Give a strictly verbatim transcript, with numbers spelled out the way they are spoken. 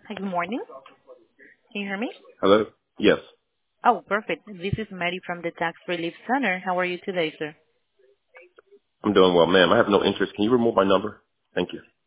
Hi, good morning. Can you hear me? Hello? Yes. Oh, perfect. This is Mary from the Tax Relief Center. How are you today, sir? I'm doing well. Ma'am, I have no interest. Can you remove my number? Thank you.